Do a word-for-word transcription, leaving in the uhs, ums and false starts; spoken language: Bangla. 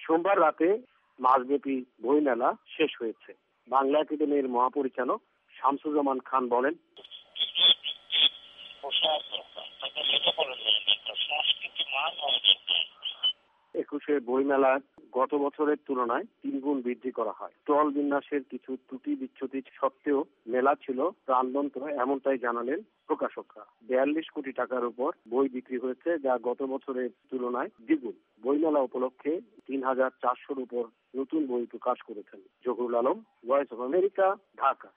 সোমবার রাতে মাসব্যাপী বইমেলা শেষ হয়েছে। বাংলা একাডেমির মহাপরিচালক শামসুজ্জামান খান বলেন, একুশে বইমেলা গত বছরের তুলনায় তিনগুণ বৃদ্ধি করা হয়। স্টল বিন্যাসের কিছু ত্রুটি বিচ্যুতি সত্ত্বেও মেলা ছিল প্রাণবন্ত, এমনটাই জানালেন প্রকাশকরা। বিয়াল্লিশ কোটি টাকার উপর বই বিক্রি হয়েছে, যা গত বছরের তুলনায় দ্বিগুণ। বইমেলা উপলক্ষে তিন হাজার চারশোর উপর নতুন বই প্রকাশ করেছেন। Zahurul Alam, Voice of America, Dhaka.